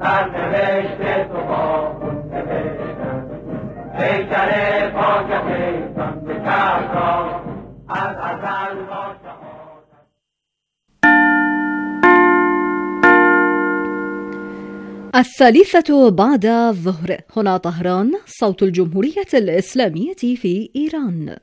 سرنوشت تو با خون نوشتم پیکر پاکتیستان به کرد را از ازل با الثالثة بعد الظهر. هنا طهران، صوت الجمهورية الإسلامية في إيران.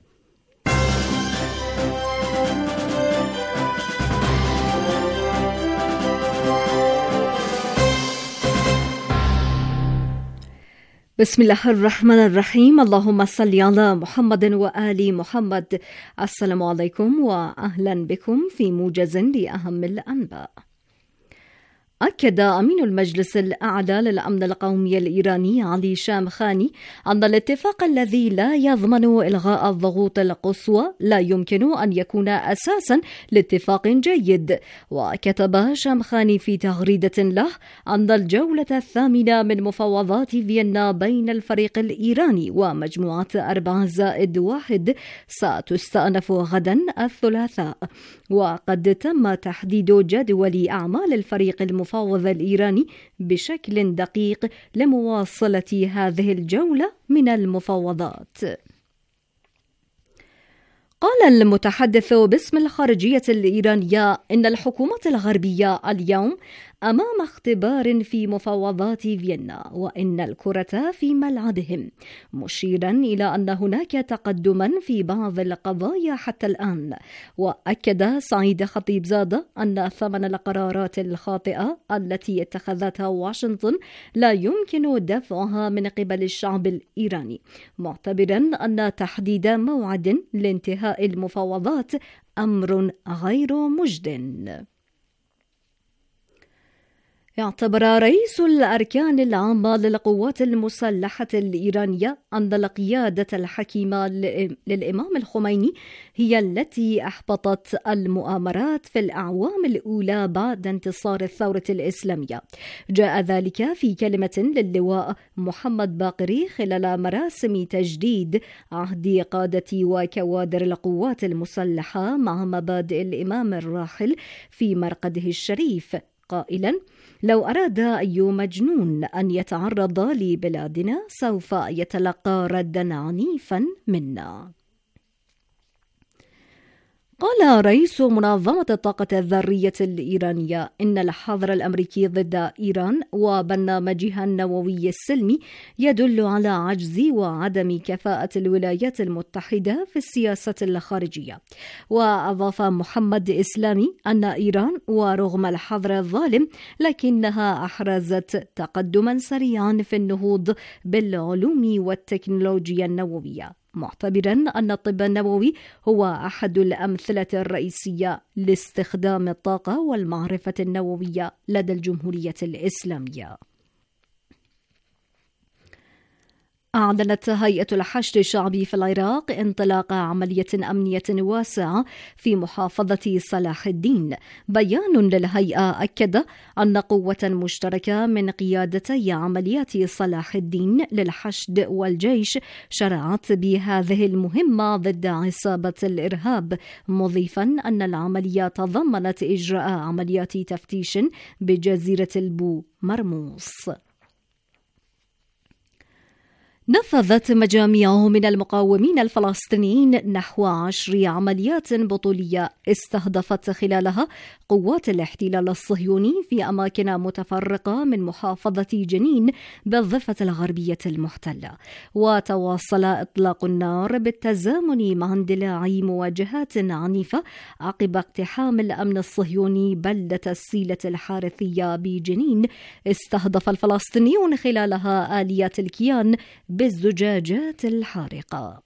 بسم الله الرحمن الرحيم. اللهم صل على محمد وآل محمد. السلام عليكم وأهلا بكم في موجز لأهم الأنباء. أكد أمين المجلس الأعلى للأمن القومي الإيراني علي شامخاني أن الاتفاق الذي لا يضمن إلغاء الضغوط القصوى لا يمكن أن يكون أساسا لاتفاق جيد. وكتب شامخاني في تغريدة له أن الجولة الثامنة من مفاوضات فيينا بين الفريق الإيراني ومجموعة 4+1 ستستأنف غدا الثلاثاء، وقد تم تحديد جدول أعمال الفريق المفاوض الإيراني بشكل دقيق لمواصلة هذه الجولة من المفاوضات. قال المتحدث باسم الخارجية الإيرانية إن الحكومة الغربية اليوم أمام اختبار في مفاوضات فيينا، وإن الكرة في ملعبهم، مشيرا إلى أن هناك تقدما في بعض القضايا حتى الآن. وأكد سعيد خطيبزادة أن ثمن القرارات الخاطئة التي اتخذتها واشنطن لا يمكن دفعها من قبل الشعب الإيراني، معتبرا أن تحديد موعد لانتهاء المفاوضات أمر غير مجد. اعتبر رئيس الأركان العامة للقوات المسلحة الإيرانية أن القيادة الحكيمة للإمام الخميني هي التي أحبطت المؤامرات في الأعوام الأولى بعد انتصار الثورة الإسلامية. جاء ذلك في كلمة للواء محمد باقري خلال مراسم تجديد عهد قادة وكوادر القوات المسلحة مع مبادئ الإمام الراحل في مرقده الشريف، قائلا: لو أراد أي مجنون أن يتعرض لبلادنا سوف يتلقى ردا عنيفا منا. قال رئيس منظمة الطاقة الذرية الإيرانية إن الحظر الأمريكي ضد إيران وبرنامجها النووي السلمي يدل على عجز وعدم كفاءة الولايات المتحدة في السياسة الخارجية. وأضاف محمد إسلامي أن إيران ورغم الحظر الظالم لكنها أحرزت تقدما سريعا في النهوض بالعلوم والتكنولوجيا النووية، معتبرا أن الطب النووي هو أحد الأمثلة الرئيسية لاستخدام الطاقة والمعرفة النووية لدى الجمهورية الإسلامية. أعلنت هيئة الحشد الشعبي في العراق انطلاق عملية أمنية واسعة في محافظة صلاح الدين. بيان للهيئة أكد أن قوة مشتركة من قيادتي عمليات صلاح الدين للحشد والجيش شرعت بهذه المهمة ضد عصابة الإرهاب، مضيفا أن العملية تضمنت إجراء عمليات تفتيش بجزيرة البو مرموص. نفذت مجاميع من المقاومين الفلسطينيين نحو 10 عمليات بطولية استهدفت خلالها قوات الاحتلال الصهيوني في أماكن متفرقة من محافظة جنين بالضفة الغربية المحتلة. وتواصل إطلاق النار بالتزامن مع اندلاع مواجهات عنيفة عقب اقتحام الأمن الصهيوني بلدة السيلة الحارثية بجنين استهدف الفلسطينيون خلالها آليات الكيان بالزجاجات الحارقة.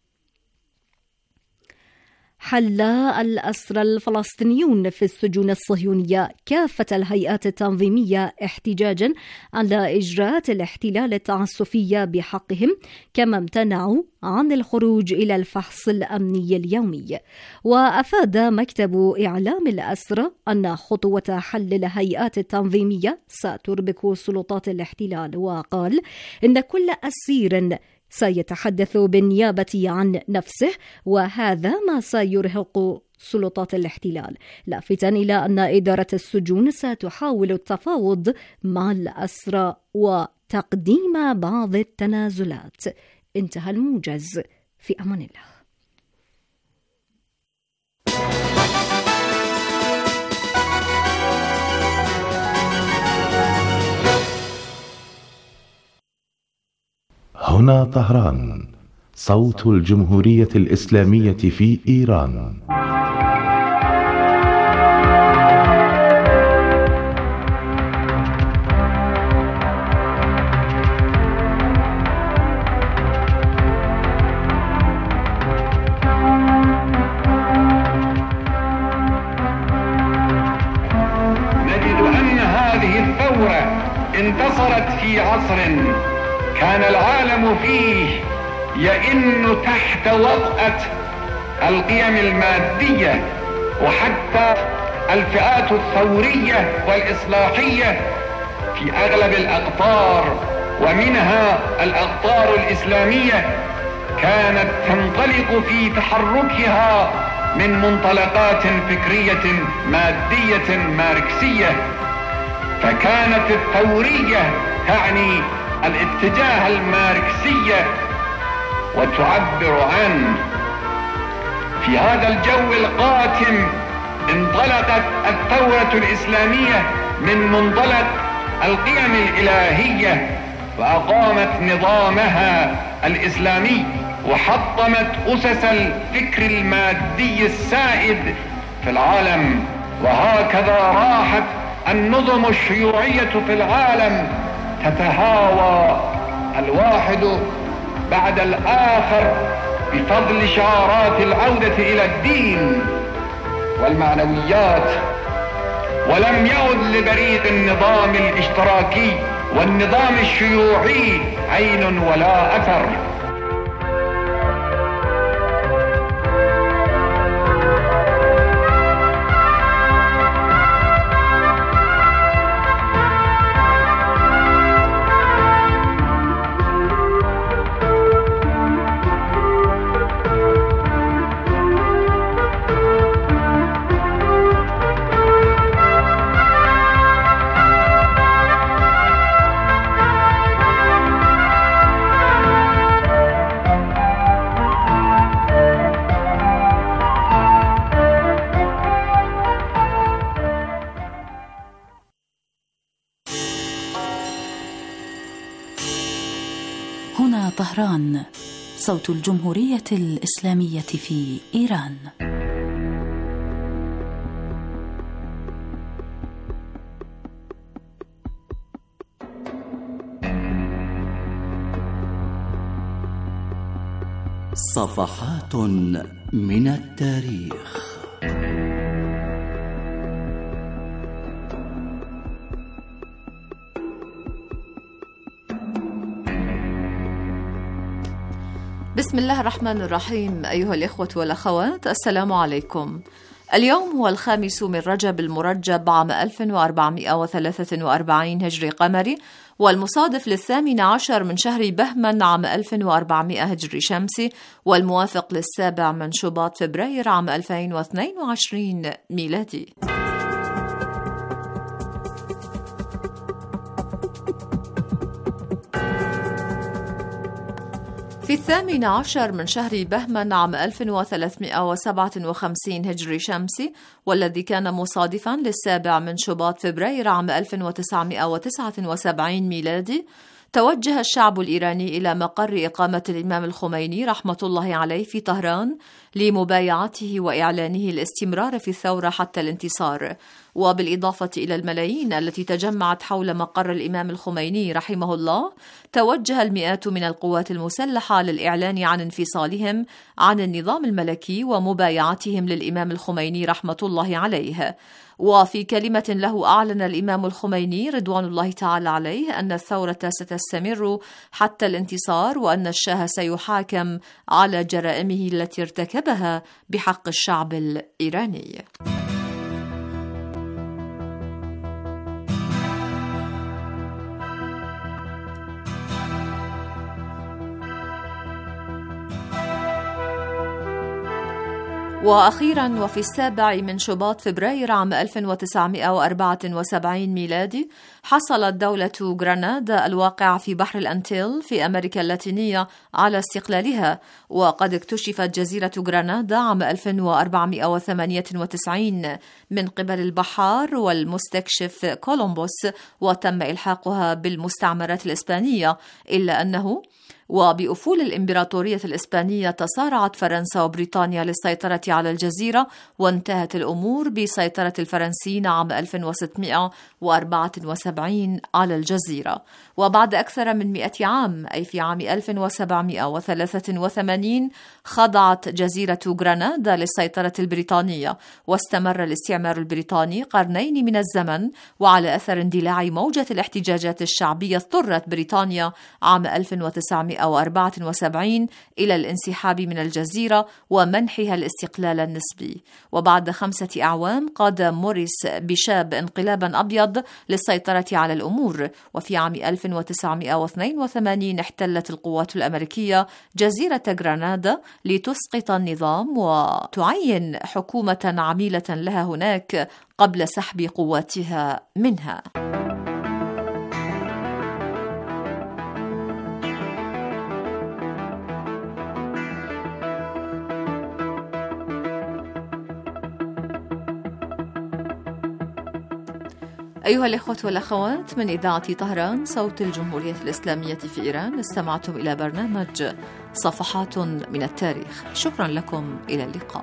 حل الأسرى الفلسطينيون في السجون الصهيونية كافة الهيئات التنظيمية احتجاجا على إجراءات الاحتلال التعسفية بحقهم، كما امتنعوا عن الخروج إلى الفحص الأمني اليومي. وأفاد مكتب إعلام الأسرى أن خطوة حل الهيئات التنظيمية ستربك سلطات الاحتلال، وقال إن كل أسير سيتحدث بالنيابة عن نفسه، وهذا ما سيرهق سلطات الاحتلال، لافتا إلى أن إدارة السجون ستحاول التفاوض مع الأسرى وتقديم بعض التنازلات. انتهى الموجز. في أمان الله. هنا طهران، صوت الجمهورية الإسلامية في إيران. نجد أن هذه الثورة انتصرت في عصر كان العالم فيه يئن تحت وطأة القيم المادية، وحتى الفئات الثورية والإصلاحية في أغلب الأقطار ومنها الأقطار الإسلامية كانت تنطلق في تحركها من منطلقات فكرية مادية ماركسية، فكانت الثورية تعني الاتجاه الماركسي وتعبر عنه. في هذا الجو القاتم انطلقت الثورة الإسلامية من منطلق القيم الإلهية، وأقامت نظامها الإسلامي وحطمت أسس الفكر المادي السائد في العالم. وهكذا راحت النظم الشيوعية في العالم تتهاوى الواحد بعد الآخر بفضل شعارات العودة إلى الدين والمعنويات، ولم يعد لبريق النظام الاشتراكي والنظام الشيوعي عين ولا أثر. هنا طهران، صوت الجمهورية الإسلامية في إيران. صفحات من التاريخ. بسم الله الرحمن الرحيم. أيها الإخوة والأخوات، السلام عليكم. اليوم هو 5 من رجب المرجب عام 1443 هجري قمري، والمصادف 18 من شهر بهمن عام 1400 هجري شمسي، والموافق 7 من شباط فبراير عام 2022 ميلادي. في 18 من شهر بهمن عام 1357 هجري شمسي، والذي كان مصادفا 7 من شباط فبراير عام 1979 ميلادي، توجه الشعب الإيراني إلى مقر إقامة الإمام الخميني رحمة الله عليه في طهران لمبايعته وإعلانه الاستمرار في الثورة حتى الانتصار. وبالإضافة إلى الملايين التي تجمعت حول مقر الإمام الخميني رحمه الله، توجه المئات من القوات المسلحة للإعلان عن انفصالهم عن النظام الملكي ومبايعتهم للإمام الخميني رحمة الله عليه. وفي كلمة له أعلن الإمام الخميني رضوان الله تعالى عليه أن الثورة ستستمر حتى الانتصار، وأن الشاه سيحاكم على جرائمه التي ارتكبها بحق الشعب الإيراني. وأخيرا وفي 7 من شباط فبراير عام 1974 ميلادي حصلت دولة غرناطة الواقعة في بحر الأنتيل في أمريكا اللاتينية على استقلالها، وقد اكتشفت جزيرة غرناطة عام 1498 من قبل البحار والمستكشف كولومبوس، وتم إلحاقها بالمستعمرات الإسبانية، إلا أنه وبأفول الإمبراطورية الإسبانية تصارعت فرنسا وبريطانيا للسيطرة على الجزيرة، وانتهت الأمور بسيطرة الفرنسيين عام 1674 على الجزيرة. وبعد أكثر من 100 عام، أي في عام 1783، خضعت جزيرة غرناطة للسيطرة البريطانية، واستمر الاستعمار البريطاني قرنين من الزمن. وعلى أثر اندلاع موجة الاحتجاجات الشعبية، اضطرت بريطانيا عام 1974 إلى الانسحاب من الجزيرة ومنحها الاستقلال النسبي. وبعد 5 أعوام قاد موريس بيشاب انقلابا أبيض للسيطرة على الأمور، وفي عام 1982 احتلت القوات الأمريكية جزيرة غرناطة لتسقط النظام وتعين حكومة عميلة لها هناك قبل سحب قواتها منها. أيها الإخوة والأخوات، من إذاعة طهران صوت الجمهورية الإسلامية في إيران، استمعتم إلى برنامج صفحات من التاريخ. شكرا لكم، إلى اللقاء.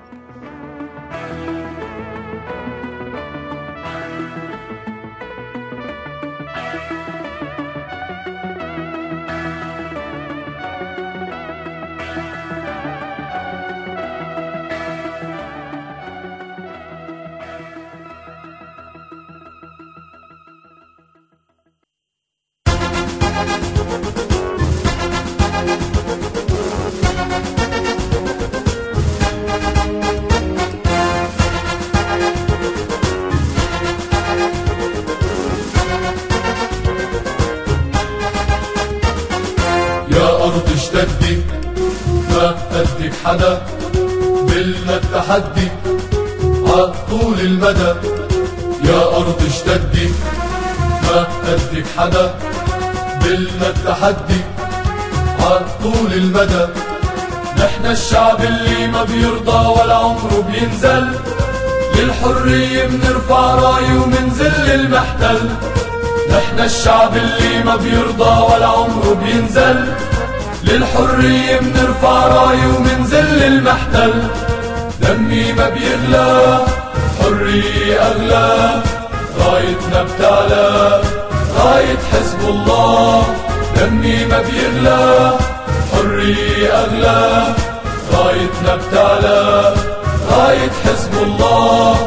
اشتدي ما قدك حدا بالنا التحدي عطول المدى. يا أرض اشتدي ما قدك حدا بالنا التحدي عطول المدى. نحن الشعب اللي ما بيرضى ولا عمره بينزل، للحرية بنرفع راي ومنزل المحتل. نحن الشعب اللي ما بيرضى ولا عمره بينزل، للحرية بنرفع راي ومنزل المحتل. دمي ما بيغلى حرية أغلى، رايتنا بتعلى راية حزب الله. دمي ما بيغلى حرية أغلى، رايتنا بتعلى راية حزب الله.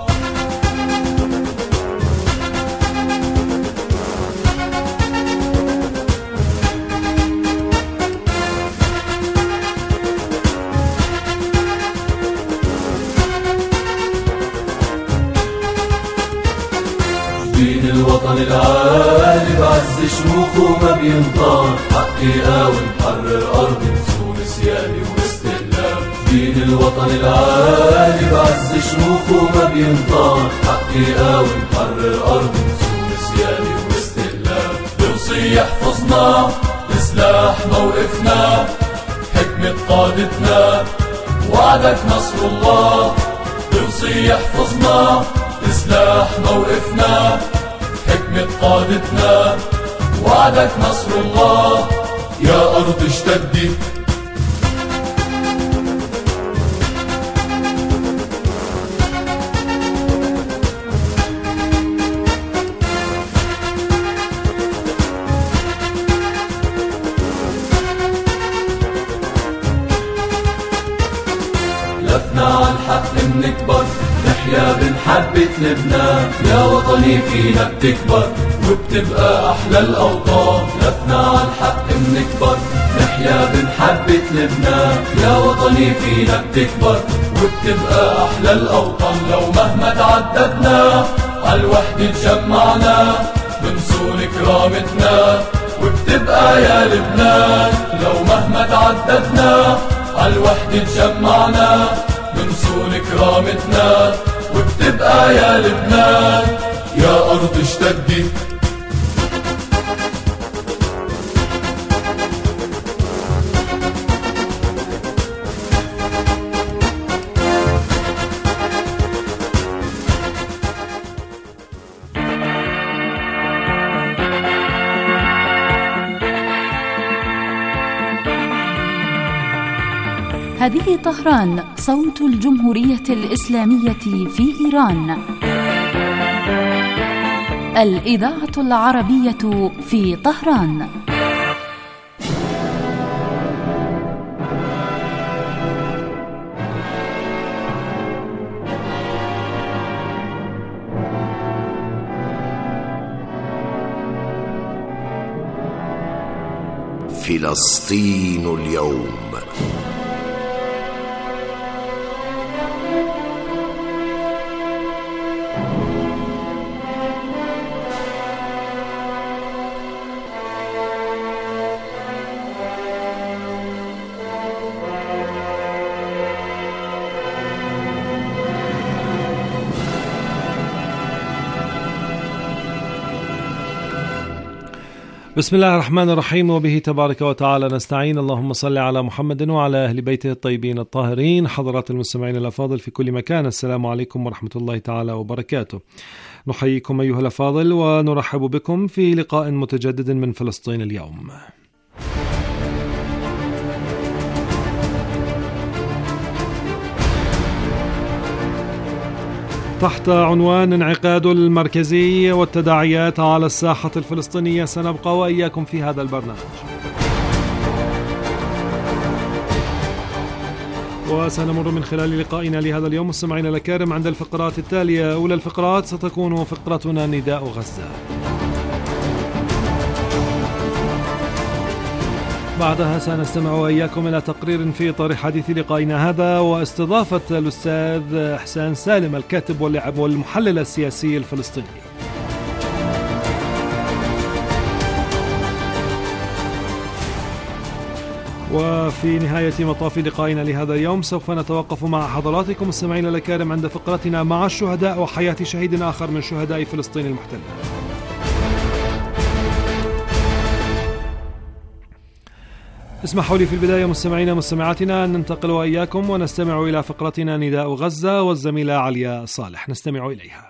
دين الوطن العالي بعز شموخه ما بينطال، حقي قاوي نحرر أرضي نصون سيادي واستقلال. دين الوطن العالي بعز شموخه ما بينطال، حقي قاوي نحرر أرضي نصون سيادي واستقلال. بوصي يحفظنا بسلاح موقفنا، حكمة قادتنا وعدك نصر الله. بوصي يحفظنا بسلاح موقفنا، حكمة قادتنا وعدك نصر الله. يا أرض اشتدي لفنا عن حق بنكبر، نحيا بمحبة لبنان. يا وطني فينا بتكبر وبتبقى أحلى الأوطان. لفنا عن حق بنكبر، نحيا بمحبة لبنان. يا وطني فينا بتكبر وبتبقى أحلى الأوطان. لو مهما تعددنا عالوحدة تجمعنا، بنصون كرامتنا وبتبقى يا لبنان. لو مهما تعددنا عالوحدة تجمعنا، بنصون كرامتنا، وبتبقى يا لبنان يا أرض اشتدي. هذه طهران، صوت الجمهورية الإسلامية في إيران. الإذاعة العربية في طهران. فلسطين اليوم. بسم الله الرحمن الرحيم، وبه تبارك وتعالى نستعين. اللهم صل على محمد وعلى أهل بيته الطيبين الطاهرين. حضرات المستمعين الأفاضل في كل مكان، السلام عليكم ورحمة الله تعالى وبركاته. نحييكم أيها الأفاضل ونرحب بكم في لقاء متجدد من فلسطين اليوم. تحت عنوان انعقاد المركزي والتداعيات على الساحة الفلسطينية سنبقى وإياكم في هذا البرنامج، وسنمر من خلال لقائنا لهذا اليوم مستمعينا الأكارم عند الفقرات التالية. أولى الفقرات ستكون فقرتنا نداء غزة، بعدها سنستمع وإياكم إلى تقرير في إطار حديث لقائنا هذا واستضافة الأستاذ إحسان سالم الكاتب والمحلل السياسي الفلسطيني. وفي نهاية مطاف لقائنا لهذا اليوم سوف نتوقف مع حضراتكم مستمعينا الأكارم عند فقرتنا مع الشهداء وحياة شهيد آخر من شهداء فلسطين المحتلة. اسمحوا لي في البداية مستمعينا مستمعاتنا أن ننتقل وإياكم ونستمع إلى فقرتنا نداء غزة والزميلة عليا صالح، نستمع إليها.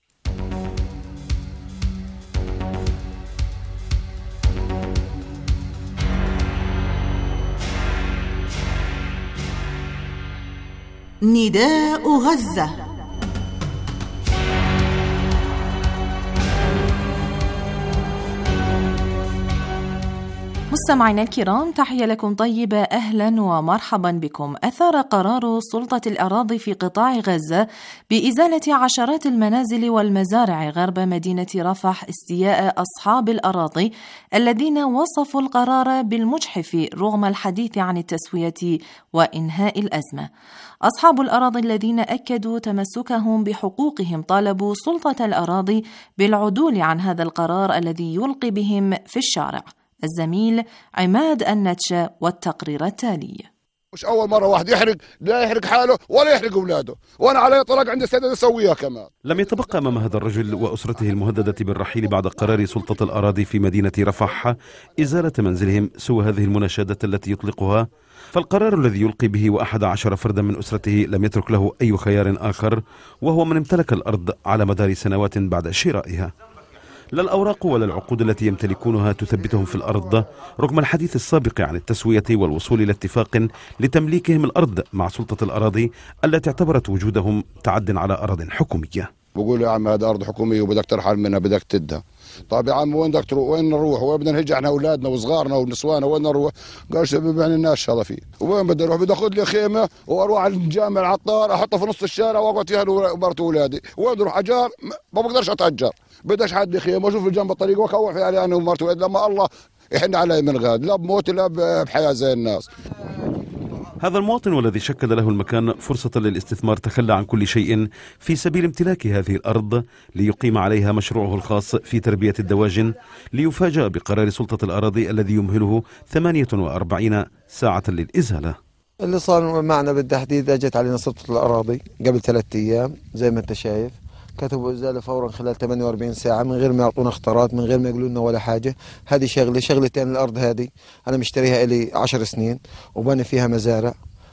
نداء غزة. مستمعينا الكرام، تحية لكم طيبة، أهلا ومرحبا بكم. أثار قرار سلطة الأراضي في قطاع غزة بإزالة عشرات المنازل والمزارع غرب مدينة رفح استياء أصحاب الأراضي الذين وصفوا القرار بالمجحف رغم الحديث عن التسوية وإنهاء الأزمة. أصحاب الأراضي الذين أكدوا تمسكهم بحقوقهم طالبوا سلطة الأراضي بالعدول عن هذا القرار الذي يلقي بهم في الشارع. الزميل عماد النتشة والتقرير التالي. مش أول مرة واحد يحرق، لا يحرق حاله ولا يحرق أولاده، وأنا علي طلاق عندي استعداد أسويها كمان. لم يتبقى أمام هذا الرجل وأسرته المهددة بالرحيل بعد قرار سلطة الأراضي في مدينة رفح إزالة منزلهم سوى هذه المناشدة التي يطلقها، فالقرار الذي يلقي به 11 فردا من أسرته لم يترك له أي خيار آخر، وهو من امتلك الأرض على مدار سنوات بعد شرائها. لا الأوراق ولا العقود التي يمتلكونها تثبتهم في الأرض رغم الحديث السابق عن التسوية والوصول إلى اتفاق لتمليكهم الأرض مع سلطة الأراضي التي اعتبرت وجودهم تعد على أراضٍ حكومية. بقول يا عم هذا أرض حكومية وبدك ترحل منها، بدك تدها. طيب يا عم وين بدك تروح؟ وين نروح؟ وين بدنا نهج احنا أولادنا وصغارنا ونسوانا؟ وين نروح؟ قال شباب يعني الناس هذا فيه. وين بدي أروح؟ بدي أخذ لي خيمة وأروح على الجامع العطار أحطها في نص الشارع وأقعد فيها ومرت أولادي. وين أروح أجار؟ ما بقدرش أتأجر، بديش حد خيمة وأشوف جنب الطريق وأكوع فيها أنا ومرت أولادي لما الله يحن علي من غاد، لا بموت لا بحياة زي الناس. هذا المواطن والذي شكل له المكان فرصة للاستثمار تخلى عن كل شيء في سبيل امتلاك هذه الأرض ليقيم عليها مشروعه الخاص في تربية الدواجن، ليفاجأ بقرار سلطة الأراضي الذي يمهله 48 ساعة للإزالة. اللي صار معنا بالتحديد اجت علينا سلطة الأراضي قبل 3 أيام زي ما انت شايف، كتبوا إزالة فورا خلال 48 ساعة من غير ما يعطونا اختارات، من غير ما يقولوا لنا ولا حاجة. هذه شغلتين. الأرض هذه أنا مشتريها إلي 10 سنين وبني فيها مزارع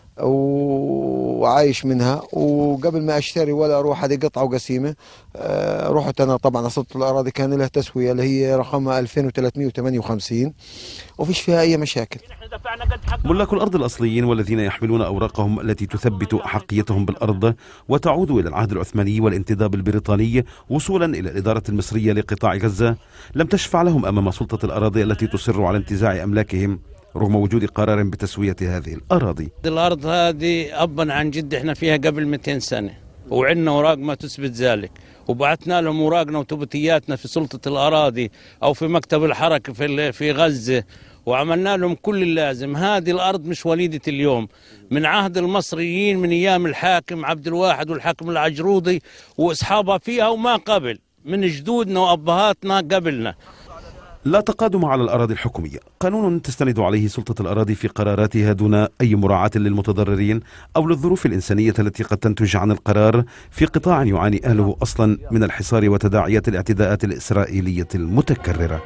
وعايش منها، وقبل ما اشتري ولا اروح هذه قطعه وقسيمه رحت انا طبعا سلطة الأراضي كان لها تسويه اللي هي رقمها 2358 وفيش فيها اي مشاكل. ملاك الأرض الأصليين والذين يحملون أوراقهم التي تثبت أحقيتهم بالأرض وتعود إلى العهد العثماني والانتداب البريطاني وصولا إلى الإدارة المصرية لقطاع غزة لم تشفع لهم أمام سلطة الأراضي التي تصر على انتزاع أملاكهم رغم وجود قرار بتسوية هذه الأراضي. الأرض هذه أبا عن جد احنا فيها قبل 200 سنة وعندنا أوراق ما تثبت ذلك، وبعثنا لهم أوراقنا وثبوتياتنا في سلطة الأراضي أو في مكتب الحركة في غزة، وعملنا لهم كل اللازم. هذه الأرض مش وليدة اليوم، من عهد المصريين من أيام الحاكم عبد الواحد والحاكم العجرودي وأصحابها فيها وما قبل، من جدودنا وأبهاتنا قبلنا. لا تقادم على الأراضي الحكومية، قانون تستند عليه سلطة الأراضي في قراراتها دون أي مراعاة للمتضررين أو للظروف الإنسانية التي قد تنتج عن القرار في قطاع يعاني أهله أصلا من الحصار وتداعيات الاعتداءات الإسرائيلية المتكررة.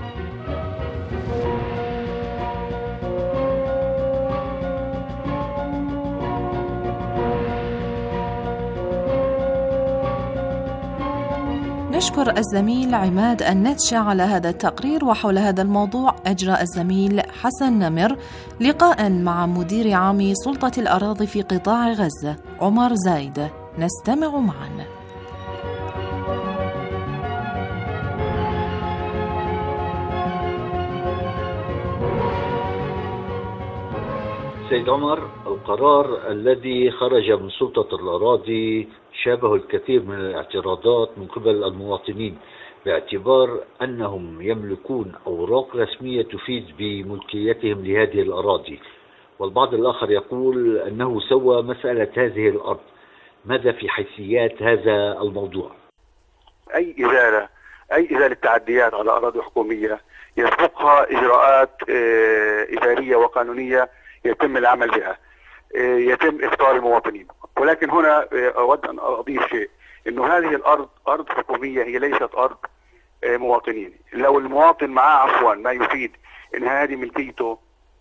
نشكر الزميل عماد النتشة على هذا التقرير. وحول هذا الموضوع أجرى الزميل حسن نمر لقاء مع مدير عام سلطة الأراضي في قطاع غزة عمر زايد، نستمع معا. سيد عمر، القرار الذي خرج من سلطة الأراضي شابه الكثير من الاعتراضات من قبل المواطنين باعتبار أنهم يملكون أوراق رسمية تفيد بملكيتهم لهذه الأراضي، والبعض الآخر يقول أنه سوى مسألة هذه الأرض. ماذا في حيثيات هذا الموضوع؟ أي إزالة تعديات على أراضي حكومية يسبقها إجراءات إدارية وقانونية يتم العمل بها، يتم إخطار المواطنين. ولكن هنا أود أن أضيف شيء، إنه هذه الأرض أرض حكومية، هي ليست أرض مواطنين. لو المواطن معاه عفوا ما يفيد إن هذه ملكيته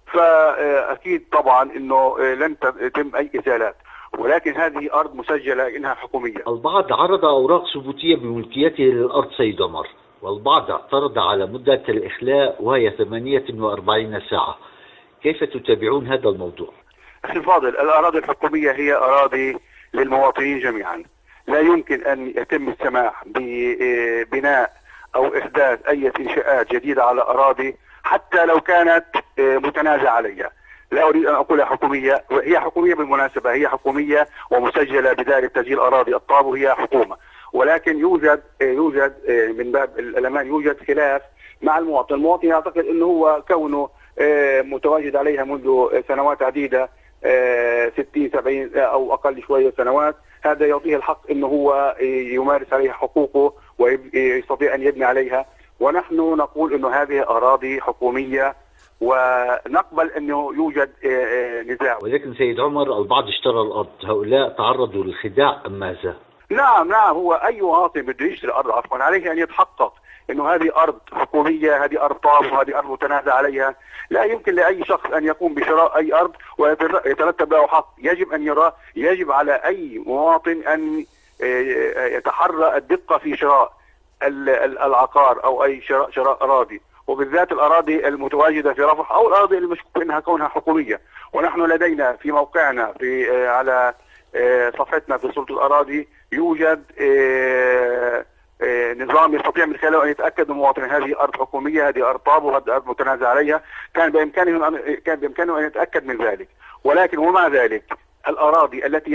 فأكيد طبعا إنه لن تتم أي إزالات، ولكن هذه أرض مسجلة إنها حكومية. البعض عرض أوراق ثبوتية بملكيته للأرض سيد عمر، والبعض اعترض على مدة الإخلاء وهي 48 ساعة. كيف تتابعون هذا الموضوع؟ أخي الفاضل، الأراضي الحكومية هي أراضي للمواطنين جميعا، لا يمكن أن يتم السماح ببناء أو إحداث أي إنشاءات جديدة على أراضي حتى لو كانت متنازع عليها. لا أريد أن أقولها حكومية، وهي حكومية بالمناسبة، هي حكومية ومسجلة بدائرة تسجيل أراضي الطابو، هي حكومة، ولكن يوجد من باب الأمان يوجد خلاف مع المواطن. المواطن يعتقد أنه هو كونه متواجد عليها منذ سنوات عديدة 60 70 أو أقل شوية سنوات، هذا يعطيه الحق أنه هو يمارس عليها حقوقه ويستطيع أن يبني عليها. ونحن نقول أنه هذه أراضي حكومية ونقبل أنه يوجد نزاع. ولكن سيد عمر، البعض اشترى الأرض، هؤلاء تعرضوا للخداع أم ماذا؟ نعم، هو أي مواطن بده يشتري أرض عفوا عليه أن يتحقق انه هذه ارض حكوميه، هذه ارض طابو، هذه ارض متنازع عليها. لا يمكن لاي شخص ان يقوم بشراء اي ارض ويترتب له حق. يجب على اي مواطن ان يتحرى الدقه في شراء العقار او اي شراء اراضي، وبالذات الاراضي المتواجده في رفح او الاراضي المشكوك انها كونها حكوميه. ونحن لدينا في موقعنا على صفحتنا في سلطة الأراضي يوجد نظام يستطيع من خلاله أن يتأكد المواطن هذه أرض حكومية، هذه أرض طابو، هذه أرض متنازع عليها. كان بإمكانه أن يتأكد من ذلك. ولكن ومع ذلك الأراضي التي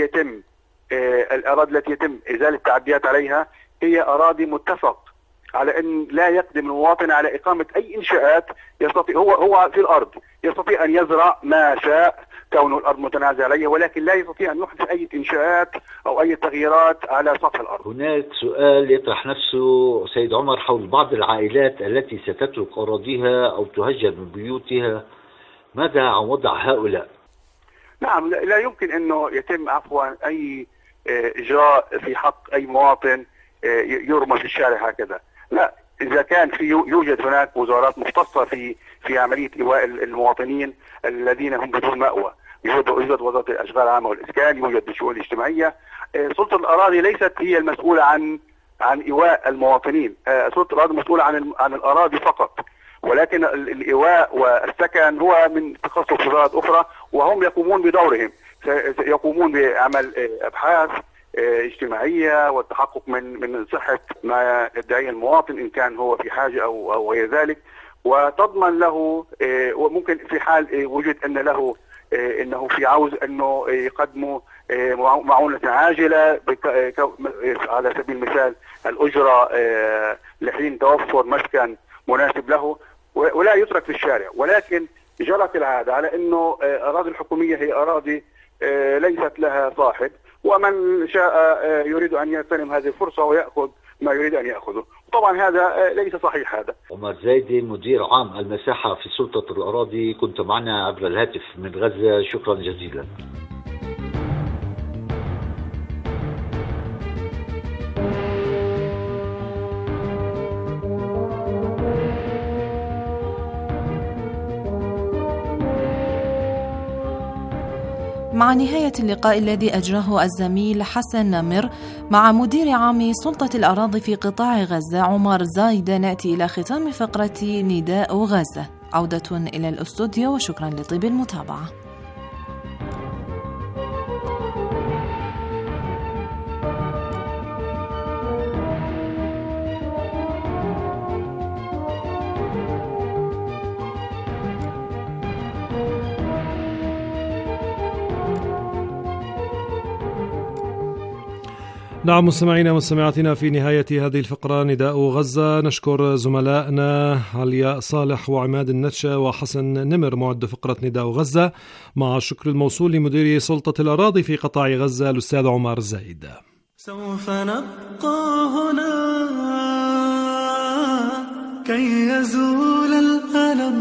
يتم إزالة التعديات عليها هي أراضي متفق على أن لا يقدم المواطن على إقامة أي إنشاءات. يستطيع هو في الأرض يستطيع أن يزرع ما شاء كونه الأرض متنازع عليها، ولكن لا يستطيع أن يحدث أي إنشاءات أو أي تغييرات على سطح الأرض. هناك سؤال يطرح نفسه سيد عمر حول بعض العائلات التي ستترك أراضيها أو تهجر من بيوتها، ماذا عن وضع هؤلاء؟ نعم، لا يمكن أنه يتم أي إجراء في حق أي مواطن يرمى في الشارع هكذا. لا، إذا كان يوجد هناك وزارات مختصة في عملية إيواء المواطنين الذين هم بدون مأوى، يوجد وزارة الأشغال العامة والإسكان، يوجد الشؤون الاجتماعية. سلطة الأراضي ليست هي المسؤولة عن إيواء المواطنين، سلطة الأراضي مسؤولة عن الأراضي فقط، ولكن الإيواء والسكن هو من تخصص وزارات أخرى، وهم يقومون بدورهم، يقومون بعمل أبحاث اجتماعية والتحقق من صحة ما يدعيه المواطن إن كان هو في حاجة أو غير ذلك، وتضمن له، وممكن في حال وجد أنه في عاوز أنه يقدموا معونة عاجلة على سبيل المثال الأجرة لحين توفر مسكن مناسب له، ولا يترك في الشارع. ولكن جرت العادة على أنه أراضي الحكومية هي أراضي ليست لها صاحب، ومن شاء يريد أن يغتنم هذه الفرصة ويأخذ ما يريد أن يأخذه. طبعا هذا ليس صحيح. هذا عمر زايدي، مدير عام المساحة في سلطة الأراضي، كنت معنا عبر الهاتف من غزة، شكرا جزيلا. مع نهاية اللقاء الذي أجراه الزميل حسن نمر مع مدير عام سلطة الأراضي في قطاع غزة عمر زايدة، نأتي إلى ختام فقرة نداء غزة. عودة إلى الأستوديو وشكرا لطيب المتابعة. نعم مستمعينا ومستمعاتنا، في نهاية هذه الفقرة نداء غزة نشكر زملائنا علياء صالح وعماد النتشة وحسن نمر معد فقرة نداء غزة، مع الشكر الموصول لمدير سلطة الأراضي في قطاع غزة الأستاذ عمر زايد. سوف نبقى هنا كي يزول الألم،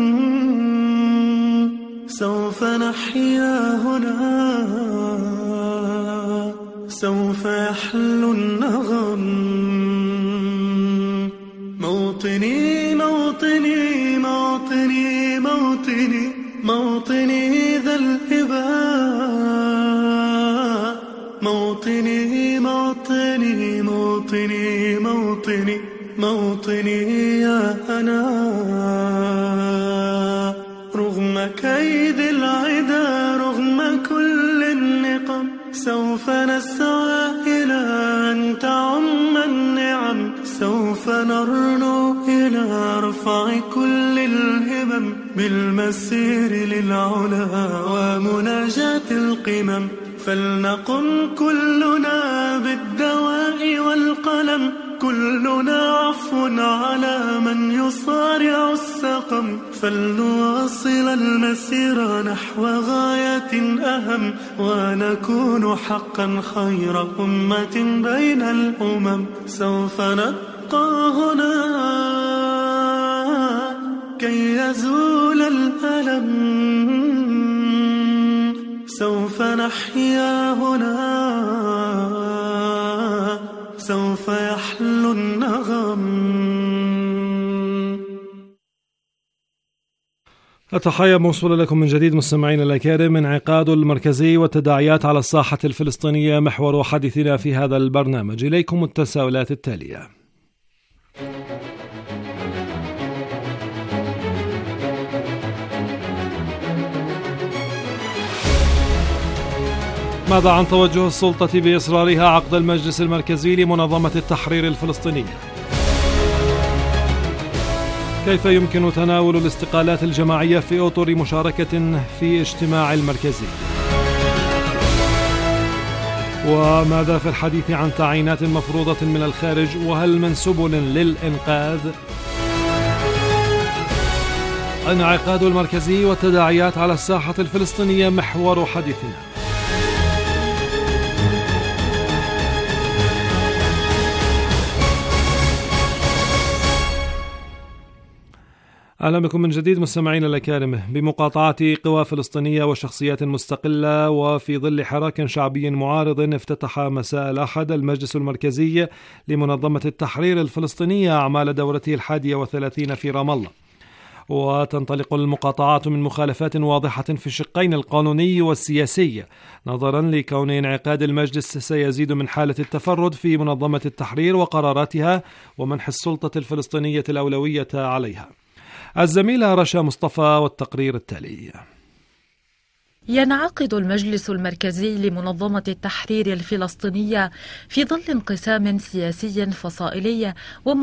سوف نحيا هنا، سوف يحلو النغم. موطني موطني موطني موطني موطني ذا الإباء، موطني موطني موطني موطني موطني يا أنا. رغم كيد العدا، رغم كل النقم، سوف نسعى إلى أن تعم النعم، سوف نرنو إلى رفع كل الهمم، بالمسير للعلا ومناجاة القمم. فلنقم كلنا بالدواء والقلم، كلنا عفو على من يصارع السقم. فلنواصل المسير نحو غاية أهم، ونكون حقا خير أمة بين الأمم. سوف نبقى هنا كي يزول الألم، سوف نحيا هنا، سوف يحلو النغم. التحية موصولة لكم من جديد مستمعين الأكارم. انعقاد المركزي والتداعيات على الساحة الفلسطينية محور حديثنا في هذا البرنامج. إليكم التساؤلات التالية: ماذا عن توجه السلطة بإصرارها عقد المجلس المركزي لمنظمة التحرير الفلسطينية؟ كيف يمكن تناول الاستقالات الجماعية في أطر مشاركة في اجتماع المركزي؟ وماذا في الحديث عن تعيينات مفروضة من الخارج، وهل من سبل للإنقاذ؟ انعقاد المركزي والتداعيات على الساحة الفلسطينية محور حديثنا. أهلا بكم من جديد مستمعينا الأكارم. بمقاطعة قوى فلسطينية وشخصيات مستقلة وفي ظل حراك شعبي معارض، افتتح مساء الأحد المجلس المركزي لمنظمة التحرير الفلسطينية أعمال دورته 31 في رام الله. وتنطلق المقاطعات من مخالفات واضحة في الشقين القانوني والسياسي، نظرا لكون انعقاد المجلس سيزيد من حالة التفرد في منظمة التحرير وقراراتها ومنح السلطة الفلسطينية الأولوية عليها. الزميلة رشا مصطفى والتقرير التالي. ينعقد المجلس المركزي لمنظمة التحرير الفلسطينية في ظل انقسام سياسي فصائلي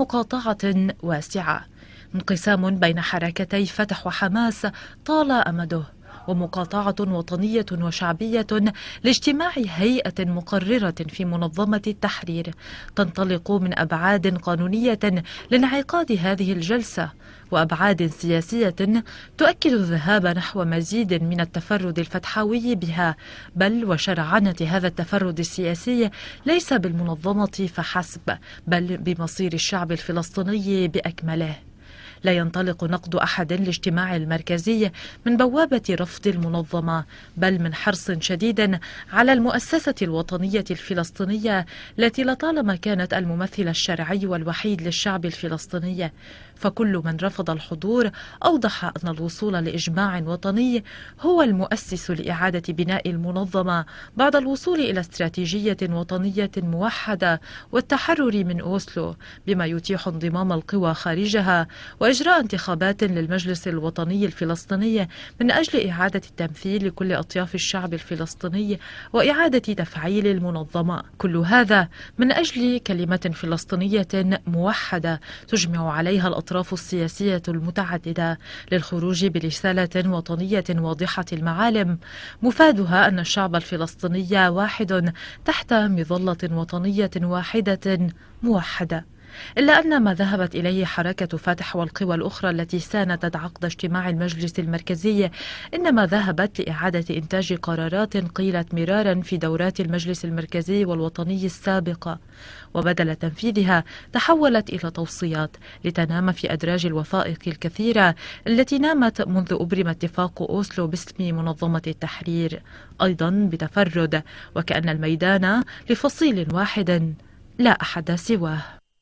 ومقاطعة واسعة، انقسام بين حركتي فتح وحماس طال أمده، ومقاطعة وطنية وشعبية لاجتماع هيئة مقررة في منظمة التحرير تنطلق من أبعاد قانونية لانعقاد هذه الجلسة، وأبعاد سياسية تؤكد الذهاب نحو مزيد من التفرد الفتحوي بها، بل وشرعنة هذا التفرد السياسي ليس بالمنظمة فحسب، بل بمصير الشعب الفلسطيني بأكمله. لا ينطلق نقد أحد الاجتماع المركزي من بوابة رفض المنظمة، بل من حرص شديد على المؤسسة الوطنية الفلسطينية التي لطالما كانت الممثل الشرعي والوحيد للشعب الفلسطيني. فكل من رفض الحضور أوضح أن الوصول لإجماع وطني هو المؤسس لإعادة بناء المنظمة بعد الوصول إلى استراتيجية وطنية موحدة والتحرر من أوسلو، بما يتيح انضمام القوى خارجها وإجراء انتخابات للمجلس الوطني الفلسطيني من أجل إعادة التمثيل لكل أطياف الشعب الفلسطيني وإعادة تفعيل المنظمة. كل هذا من أجل كلمة فلسطينية موحدة تجمع عليها الأطراف السياسية المتعددة للخروج برسالة وطنية واضحة المعالم، مفادها أن الشعب الفلسطيني واحد تحت مظلة وطنية واحدة موحدة. إلا أن ما ذهبت إليه حركة فتح والقوى الأخرى التي ساندت عقد اجتماع المجلس المركزي إنما ذهبت لإعادة إنتاج قرارات قيلت مرارا في دورات المجلس المركزي والوطني السابقة، وبدل تنفيذها تحولت إلى توصيات لتنام في أدراج الوثائق الكثيرة التي نامت منذ أبرم اتفاق أوسلو باسم منظمة التحرير، أيضا بتفرد، وكأن الميدان لفصيل واحد لا أحد سواه.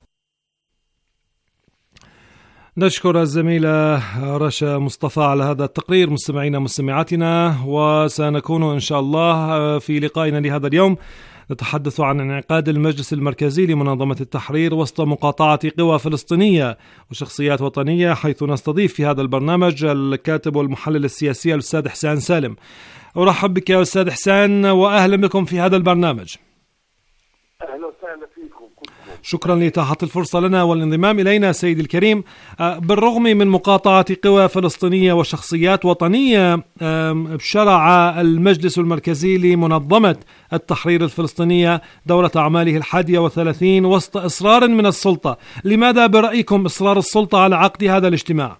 نشكر الزميلة رشا مصطفى على هذا التقرير. مستمعينا مستمعاتنا، وسنكون إن شاء الله في لقائنا لهذا اليوم نتحدث عن انعقاد المجلس المركزي لمنظمة التحرير وسط مقاطعة قوى فلسطينية وشخصيات وطنية، حيث نستضيف في هذا البرنامج الكاتب والمحلل السياسي الأستاذ حسان سالم. أرحب بك يا أستاذ حسان وأهلا بكم في هذا البرنامج. أهلا وسهلا فيكم. شكرا لإتاحة الفرصة لنا والانضمام إلينا سيدي الكريم. بالرغم من مقاطعة قوى فلسطينية وشخصيات وطنية، شرع المجلس المركزي لمنظمة التحرير الفلسطينية دورة أعماله 31 وسط إصرار من السلطة. لماذا برأيكم إصرار السلطة على عقد هذا الاجتماع؟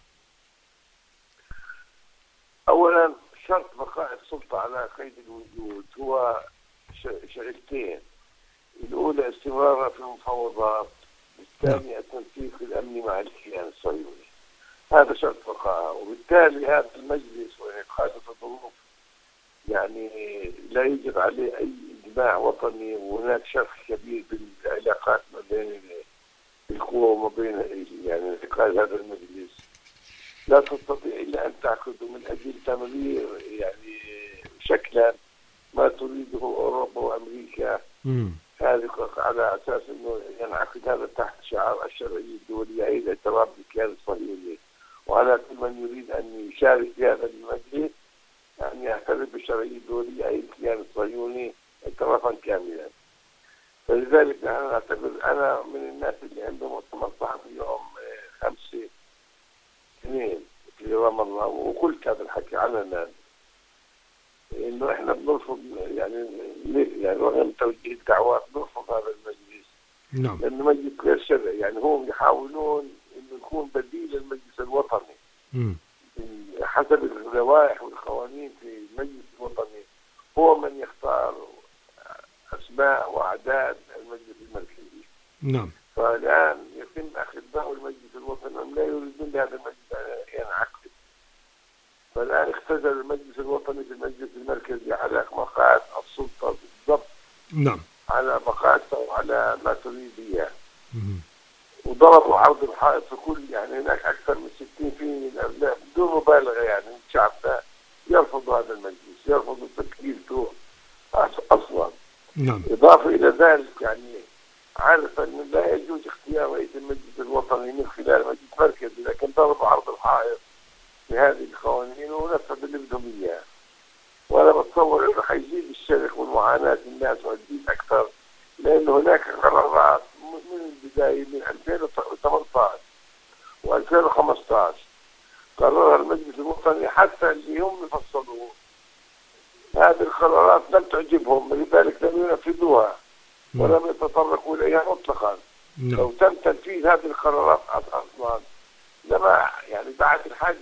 أولا، شرط بقاء السلطة على قيد الوجود هو شغلتين: الأولى استمرارها في المفاوضات، الثانية التنسيق الأمني مع الكيان الصهيوني. هذا شرط بقائها، وبالتالي هذا المجلس وإنعقاده في ظروف يعني لا يجب عليه أي إجماع وطني، وهناك شرخ كبير بالعلاقات ما بين القوى وما بين يعني انعقاد هذا المجلس. لا تستطيع إلا أن تعقده من أجل تمرير يعني شكلا ما تريده أوروبا وأمريكا. هذه على أساس أنه ينعقد هذا تحت شعار الشرعية الدولية، أي الاعتراف بالكيان الصهيوني، وعلى كل من يريد أن يشارك في هذا المجلس أن يعترف بالشرعية الدولية أي الكيان الصهيوني اعترافا كاملا. فلذلك أنا أعتبر أنا من الناس اللي عندهم مؤتمر صحفي يوم 5/2 في رام الله، وقلت هذا الحكي علنا إنه إحنا بنرفض يعني رغم توجيه الدعوات بنرفض هذا المجلس. نعم. لأنه مجلس غير شرعي، يعني هم يحاولون إنه يكون بديل للمجلس الوطني. حسب اللوائح والقوانين في المجلس الوطني هو من يختار أسماء وأعداد المجلس المركزي. نعم. فالآن يتم أخذ المجلس الوطني، هم لا يريدون لهذا المجلس فالآن اختزل المجلس الوطني في المجلس المركزي على مقاعد السلطة بالضبط. نعم. على مقاعدها وعلى ما تريد إياه. وضربوا عرض الحائط في كل، يعني هناك أكثر من 60% من الأبناء بدون مبالغة يعني من الشعب ده يرفضوا هذا المجلس، يرفضوا تشكيلته أصلا. نعم. إضافة إلى ذلك يعني عارف أن لا يجوز اختيار رئيس المجلس الوطني من خلال مجلس مركزي، لكن ضربوا عرض الحائط بهذه القوانين ونفذ اللي بدهم إياه. وأنا بتصور إنه حيزيد الشرخ والمعاناة الناس وتزيد أكثر، لأن هناك قرارات من البداية من 2018 و2015 قررها المجلس الوطني حتى اللي هم يفصلوه. هذه القرارات لم تعجبهم، لذلك لم ينفذوها ولم يتطرقوا إليها مطلقا. لو تم تنفيذ هذه القرارات أصلا لما يعني بعد الحاجة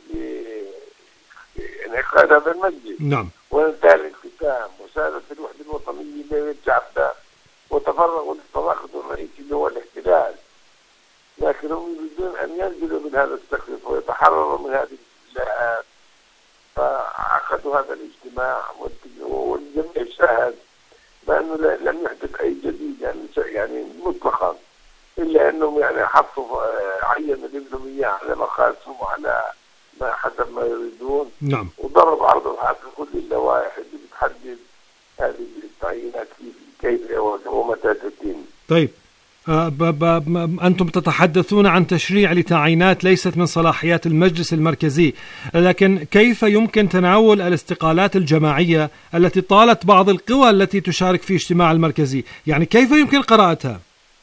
انعقاد هذا المجلس. نعم. وانتهى الانقسام وسادت الوحدة الوطنية بين الشعب ده وتفرغوا للتناقض الرئيسي اللي هو الاحتلال. لكن هم يريدون أن ينزلوا من هذا السقف ويتحرروا من هذه الاستيلاءات، فعقدوا هذا الاجتماع والجميع شاهد بأنه لم يحدث أي جديد يعني مطلقا، إلا أنهم يعني حطوا عينوا اللي بدهم إياه على مقاسهم وعلى ما حسب ما يريدون. نعم. وضرب عرض الحق كل اللوائح اللي بتحدد هذه التعيينات كيف ومتى تتم. طيب أنتم تتحدثون عن تشريع لتعيينات ليست من صلاحيات المجلس المركزي، لكن كيف يمكن تناول الاستقالات الجماعية التي طالت بعض القوى التي تشارك في اجتماع المركزي؟ يعني كيف يمكن قراءتها؟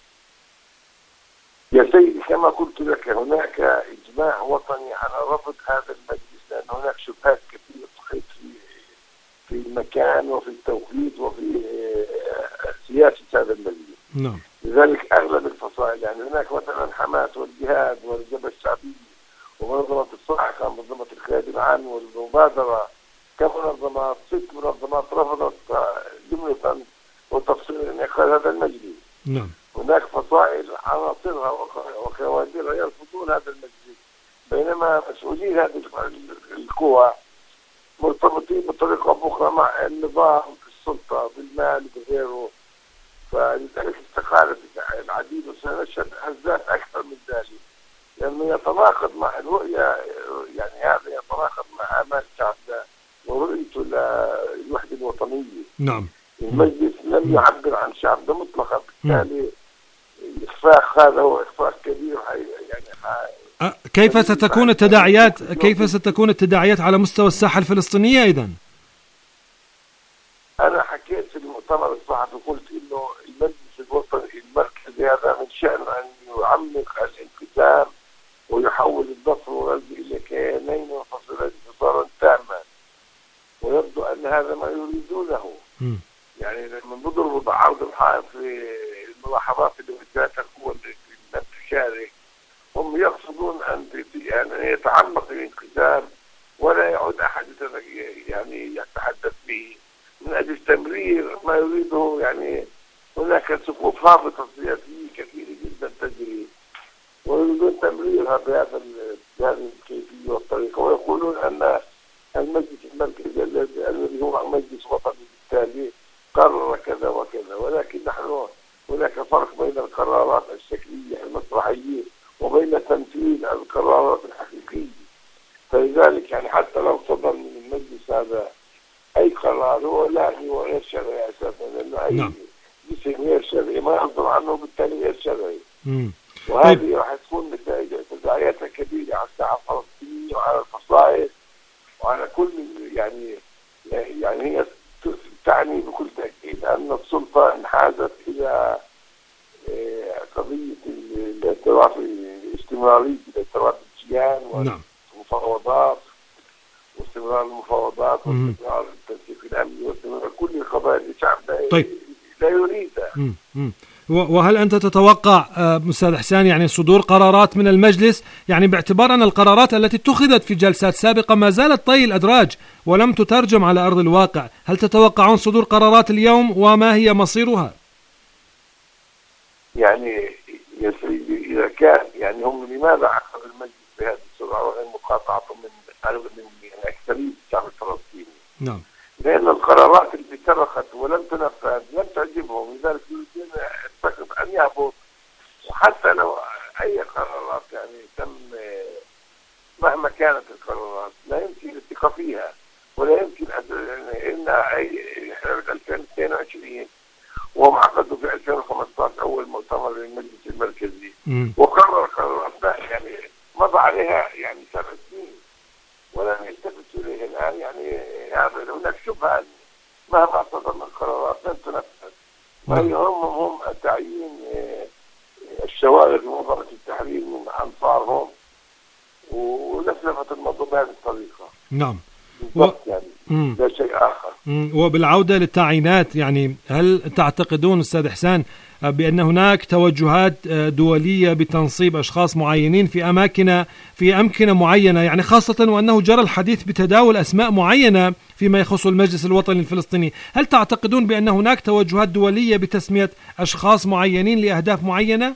يا سيدي كما قلت لك هناك إجماع وطني على رفض هذا المجلس، لأن هناك شبهات كثيرة تحيط في المكان وفي التوقيت وفي سياسة هذا المجلس. نعم. لذلك أغلب الفصائل يعني هناك مثلا حماس والجهاد والجبهة الشعبية ومنظمة الصحة ومنظمة القيادة العام والمبادرة كمنظمات 6 منظمات رفضت جملة وتفصيل انعقاد هذا المجلس. نعم. هناك فصائل عناصرها وكوادرها يرفضون هذا المجلس، بينما مسؤولين هذه القوى مرتبطين بطريقة أخرى مع النظام في السلطة بالمال وبغيره. فلذلك استقالت العديد وسنشهد أحداث أكثر من ذلك، لأنه يتناقض مع الرؤية، يعني هذا يتناقض مع آمال الشعب ورؤيته للوحدة الوطنية. نعم. المجلس لم يعبر عن الشعب ده مطلقا، بالتالي الإخفاق هذا هو إخفاق كبير. يعني كيف ستكون التداعيات على مستوى الساحة الفلسطينية إذن؟ أنا حكيت في المؤتمر الصحفي قلت إنه المجلس الوطني المركزي هذا من شأنه أن يعمق الانقسام ويحول الضفر والغزو إلى كيانين منفصلين انفصالا تاما، ويبدو أن هذا ما يريدونه. يعني من بضربوا عرض الحائط في الملاحظات اللي وجهتها القوى اللي لم تشارك، هم يقصدون أن يتعمق الانقسام ولا يعود أحد يعني يتحدث به من أجل تمرير ما يريده. يعني هناك صفوف هابطة سياسية كثيرة جدا تجري ويريدون تمريرها بهذه الكيفية والطريقة، ويقولون أن المجلس المركزي الذي هو مجلس وطني بالتالي قرر كذا وكذا، ولكن نحن هناك فرق بين القرارات الشكلية المسرحية وبين تنفيذ القرارات الحقيقية. فلذلك يعني حتى لو صدر من المجلس هذا أي قرار هو لاغي وغير شرعي أساسا، لأنه أي جسم غير شرعي ما يصدر عنه بالتالي غير شرعي. وهذه راح تكون تداعياتها كبيرة على الساحة الفلسطينية وعلى الفصائل وعلى كل يعني هي تعني بكل تأكيد أن السلطة انحازت إلى قضية الاعتراف الاستمراري بالاعتراف الكيان والمفاوضات واستمرار المفاوضات واستمرار التنسيق الأمني واستمرار كل القضايا اللي الشعب لا يريدها. وهل أنت تتوقع أستاذ حسان يعني صدور قرارات من المجلس، يعني باعتبار أن القرارات التي اتخذت في جلسات سابقة ما زالت طي الأدراج ولم تترجم على أرض الواقع، هل تتوقعون صدور قرارات اليوم وما هي مصيرها؟ يعني يا سيدي إذا كان يعني هم لماذا عقد المجلس بهذه السرعة وغير مقاطعته من أكثرية الشعب الفلسطيني. نعم. لأن القرارات اللي اتخذت ولم تنفذ لم تعجبهم، لذلك يريدون أن يهبط. وحتى لو أي قرارات يعني تم، مهما كانت القرارات لا يمكن الثقة فيها، ولا يمكن إن 2022 وهم عقدوا في 2015 أول مؤتمر للمجلس المركزي وقرر قرارات يعني مضى عليها يعني 7 سنين ولم يلتفتوا إليه الآن. يعني هناك شبهة مهما صدر من قرارات لم تنفذ. ويهمهم تعيين الشوارع في منظمة التحرير من أنصارهم ولفلفة الموضوع بهذه الطريقة. نعم. يعني لا شيء آخر. وبالعودة للتعيينات، يعني هل تعتقدون أستاذ حسان بأن هناك توجهات دولية بتنصيب أشخاص معينين في أمكنة معينة، يعني خاصة وأنه جرى الحديث بتداول أسماء معينة فيما يخص المجلس الوطني الفلسطيني؟ هل تعتقدون بأن هناك توجهات دولية بتسمية أشخاص معينين لأهداف معينة؟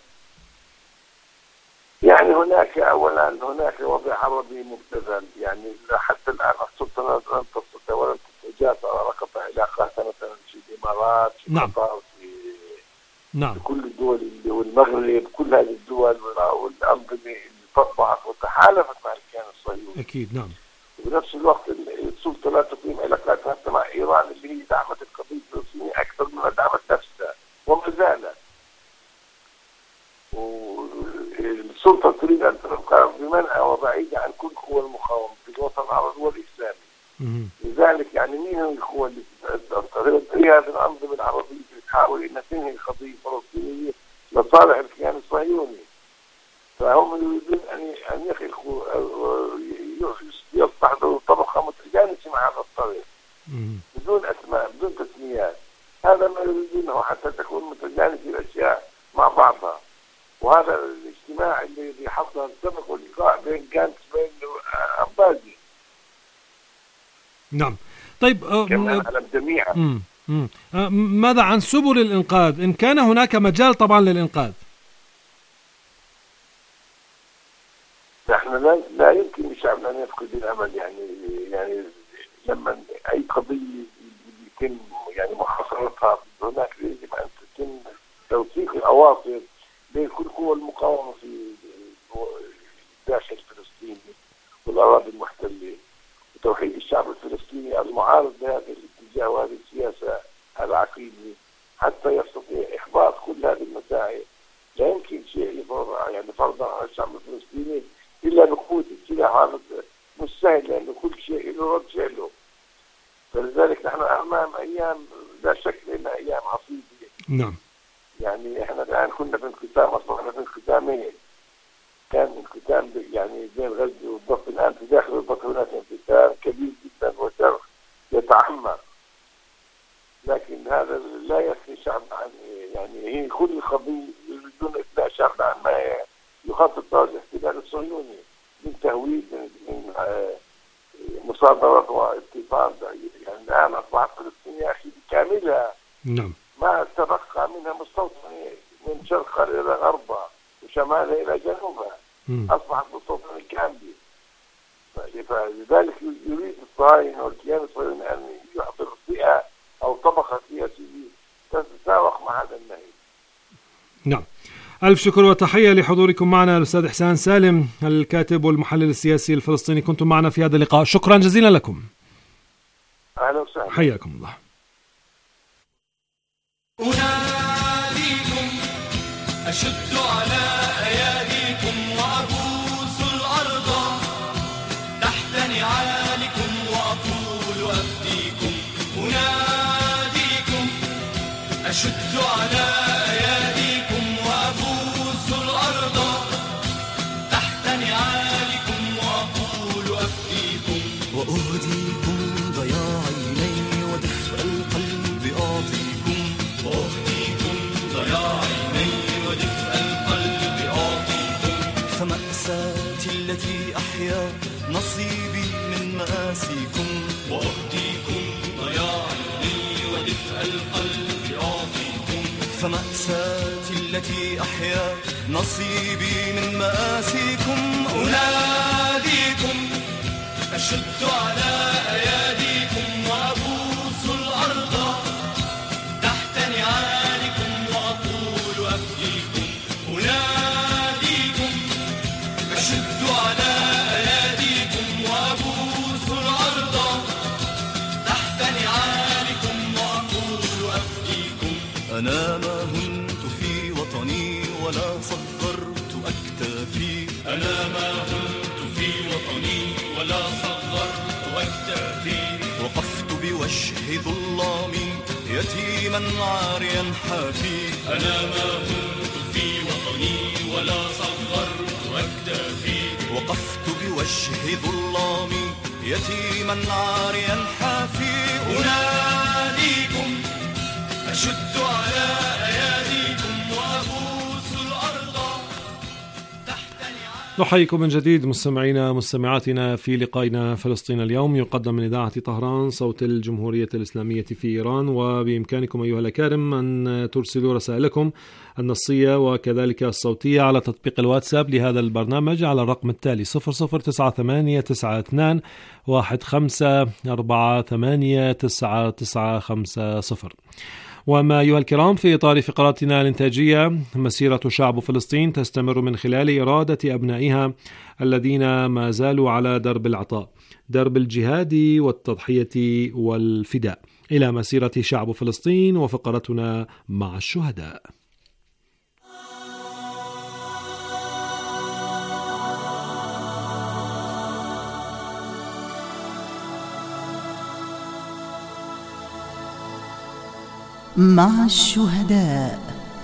يعني هناك وضع عربي مبتذل، يعني حتى الآن السلطنة لم تستطيع ولم تتجاوز على قطع علاقاتها مثلا في الإمارات، في قطر، في كل الدول والمغرب، كل هذه الدول والأنظمة اللي تطبعت وتحالفت مع الكيان الصهيوني. أكيد. نعم. وبنفس الوقت السلطة لا تقيم علاقاتها حتى مع إيران اللي هي دعمت القضية الفلسطينية أكثر مما دعمت نفسها وما زالت. السلطة تريد أن تبقى بمنأى وبعيدة عن كل قوى المقاومة في الوطن العربي والإسلامي. لذلك يعني مين هي القوى اللي هي هذه الأنظمة العربية اللي تحاول أن تنهي القضية الفلسطينية لصالح الكيان الصهيوني؟ فهم يريدون أن يخلقوا يصبحوا طبقة متجانسة مع هذا الطريق بدون أسماء بدون تسميات. هذا ما يريدونه حتى تكون متجانسة الأشياء مع بعضها. وهذا الاجتماع اللي حصل سبق اللقاء بين جانتس وبين عبادي. نعم. طيب على الجميع. ماذا عن سبل الإنقاذ إن كان هناك مجال طبعا للإنقاذ؟ نحن لا يمكن لشعبنا أن يفقد الأمل. يعني لما أي قضية يتم يعني محاصرتها هناك يجب أن تتم توثيق الأواصر بين كل قوى المقاومة في الداخل الفلسطيني والأراضي المحتلة وتوحيد الشعب الفلسطيني المعارض لهذا الاتجاه وهذه السياسة العقيمة حتى يستطيع إحباط كل هذه المساعي. لا يمكن شيء فرضا على الشعب الفلسطيني إلا بقوة السلاح. هذا مش سهل لأنه كل شيء له رد فعله. فلذلك نحن أمام أيام لا شك إنها أيام عصيبة. نعم. يعني احنا الآن كنا في انقسام، أصبحنا في انقسامين. كان انقسام يعني بين غزة والضفة، الآن في داخل الضفة هناك انقسام كبير جدا وشرخ يتعمق. لكن هذا لا يخفي شعب عن يعني هي كل قضية يريدون إثناء شعب عن ما يخطط له الاحتلال الصهيوني من تهويد من مصادرة واضطهاد. يعني الآن أصبحت فلسطين يا أخي بكاملها. نعم. ما تبقى منها مستوطنة من شرقها إلى غربها وشمالها إلى جنوبها. أصبحت مستوطنة كاملة. فلذلك يريد الصهاينة والكيان الصهيوني أن يحضر فئة أو طبقة سياسية تتساوق مع هذا النهي. نعم. ألف شكر وتحية لحضوركم معنا الأستاذ حسان سالم الكاتب والمحلل السياسي الفلسطيني. كنتم معنا في هذا اللقاء، شكرا جزيلا لكم. أهلا وسهلا. حياكم الله. أناديكم أشد على أياديكم وأبوس الأرض تحت نعالكم وأقول أفديكم. أناديكم أشد على أياديكم وأبوس الأرض تحت نعالكم وأقول أفديكم. وأهديكم ضياع عيني ودفء القلب أعطيكم. وأهديكم ضياع عيني ودفء القلب أعطيكم. فمأساتي التي أحيا نصيبي من مآسيكم. وأهديكم ضياع عيني ودفء القلب أعطيكم. فمأساتي التي أحيا نصيبي من مآسيكم أناديكم أشد على أياديكم وأبوس الأرض تحت نعالكم وأقول أفديكم أناديكم أشد على أياديكم وأبوس الأرض تحت نعالكم وأقول أفديكم. أنا ما هنت في وطني ولا صغرت أكتافي. أنا ما هنت في وطني ولا صغرت أكتافي. وقفت بوجه ظلامي يتيما عاريا حافي. أنا ما هنت في وطني ولا صغرت أكتافي. وقفت بوجه ظلامي يتيما عاريا حافي. أناديكم أشد على أياديكم وأبوس الأرض. نحييكم من جديد مستمعينا مستمعاتنا في لقائنا فلسطين اليوم، يقدم من إذاعة طهران صوت الجمهورية الإسلامية في إيران. وبإمكانكم أيها الأكارم أن ترسلوا رسائلكم النصية وكذلك الصوتية على تطبيق الواتساب لهذا البرنامج على الرقم التالي 00989215489950. وما أيها الكرام، في إطار فقراتنا الإنتاجية، مسيرة شعب فلسطين تستمر من خلال إرادة أبنائها الذين ما زالوا على درب العطاء، درب الجهاد والتضحية والفداء، إلى مسيرة شعب فلسطين وفقرتنا مع الشهداء. مع الشهداء.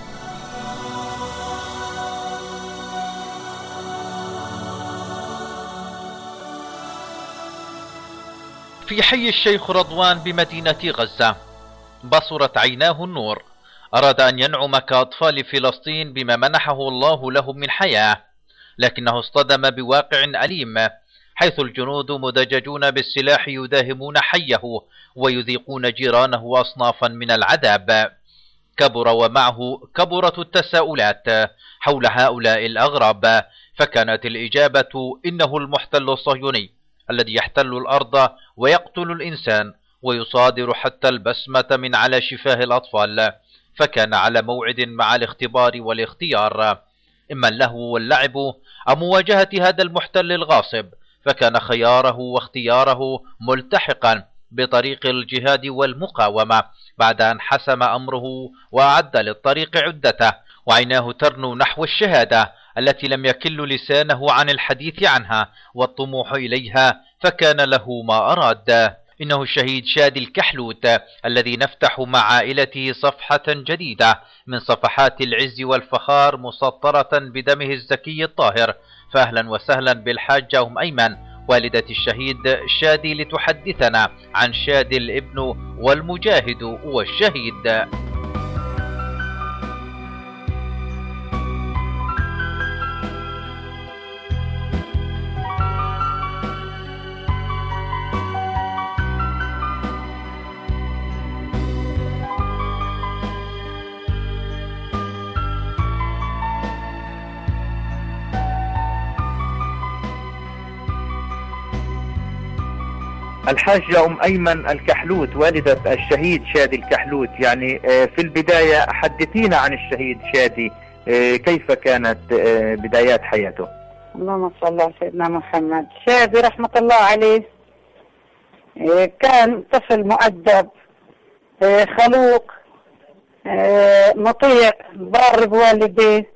في حي الشيخ رضوان بمدينة غزة بصرت عيناه النور، أراد أن ينعم كأطفال فلسطين بما منحه الله لهم من حياة، لكنه اصطدم بواقع أليم، حيث الجنود مدججون بالسلاح يداهمون حيه ويذيقون جيرانه أصنافا من العذاب. كبر ومعه كبرت التساؤلات حول هؤلاء الأغراب، فكانت الإجابة إنه المحتل الصهيوني الذي يحتل الأرض ويقتل الإنسان ويصادر حتى البسمة من على شفاه الأطفال. فكان على موعد مع الاختبار والاختيار، إما اللهو واللعب أم مواجهة هذا المحتل الغاصب، فكان خياره واختياره ملتحقا بطريق الجهاد والمقاومة بعد أن حسم أمره وأعد للطريق عدته، وعيناه ترنو نحو الشهادة التي لم يكل لسانه عن الحديث عنها والطموح إليها، فكان له ما أراد. إنه الشهيد شادي الكحلوت الذي نفتح مع عائلته صفحة جديدة من صفحات العز والفخار مسطرة بدمه الزكي الطاهر. فأهلا وسهلا بالحاجة أم أيمن والدة الشهيد شادي لتحدثنا عن شادي الابن والمجاهد والشهيد. الحاجة أم أيمن الكحلوت والدة الشهيد شادي الكحلوت، يعني في البداية حدثينا عن الشهيد شادي، كيف كانت بدايات حياته؟ اللهم صل على سيدنا محمد. شادي رحمة الله عليه كان طفل مؤدب خلوق مطيع بار بوالديه.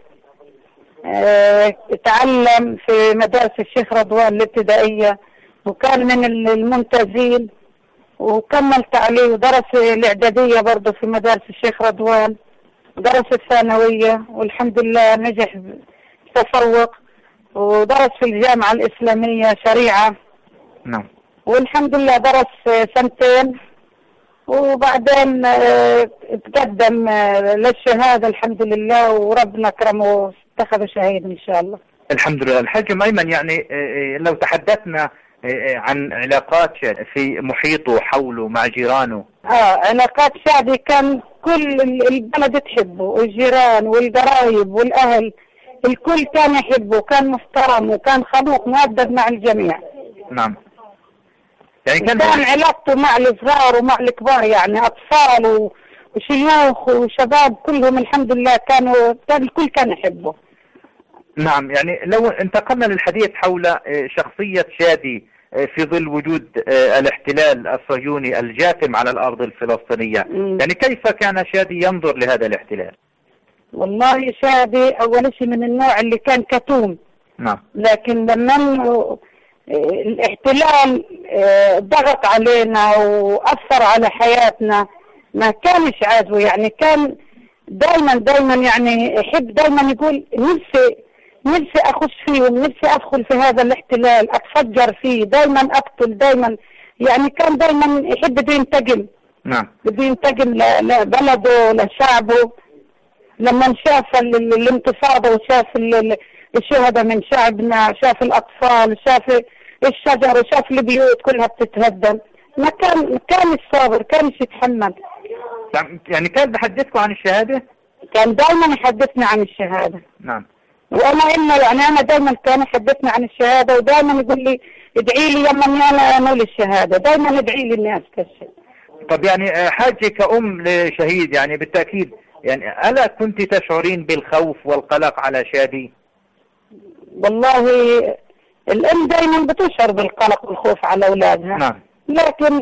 تعلم في مدارس الشيخ رضوان الابتدائية وكان من الممتازين، وكمل تعليم ودرس الإعدادية برضه في مدارس الشيخ رضوان، ودرس الثانوية والحمد لله نجح تفوق، ودرس في الجامعة الإسلامية شريعة. نعم. والحمد لله درس سنتين، وبعدين تقدم للشهادة الحمد لله، وربنا كرمه اتخذ شهيد إن شاء الله. الحمد لله. الحاج أيمن، يعني لو تحدثنا عن علاقات شادي في محيطه حوله مع جيرانه. علاقات شادي كان كل البلد تحبه، الجيران والقرايب والأهل الكل كان يحبه، كان محترم وكان خلوق مؤدب مع الجميع. نعم. يعني كان علاقته مع الصغار ومع الكبار، يعني أطفال وشيوخ وشباب كلهم الحمد لله كان الكل كان يحبه. نعم. يعني لو انتقلنا للحديث حول شخصية شادي في ظل وجود الاحتلال الصهيوني الجاثم على الأرض الفلسطينية، يعني كيف كان شادي ينظر لهذا الاحتلال؟ والله شادي أول شيء من النوع اللي كان كتوم. نعم. لكن لما الاحتلال ضغط علينا وأثر على حياتنا ما كانش عاجبه، يعني كان دايما يعني يحب دايما يقول نفسي أخش فيهم، نفسي أدخل في هذا الاحتلال، أتفجر فيه، دايما أقتل، دايما يعني كان دايما يحب بده ينتقم. نعم. بده ينتقم لبلده لشعبه. لما شاف الانتفاضة وشاف الشهداء من شعبنا، شاف الأطفال، شاف الشجر وشاف البيوت كلها بتتهدم، ما كان الصابر، كانش يتحمل. يعني كان بحدثكم عن الشهادة؟ كان دايما يحدثنا عن الشهادة. نعم. أنا دايما كان يحدثنا عن الشهادة، ودايما يقول لي ادعي لي يما اني انا انول الشهادة، دايما ادعي لي الناس كالشيء. طب يعني حاجة كأم لشهيد يعني بالتأكيد يعني ألا كنت تشعرين بالخوف والقلق على شادي؟ والله الأم دايما بتشعر بالقلق والخوف على أولادها. نعم. لكن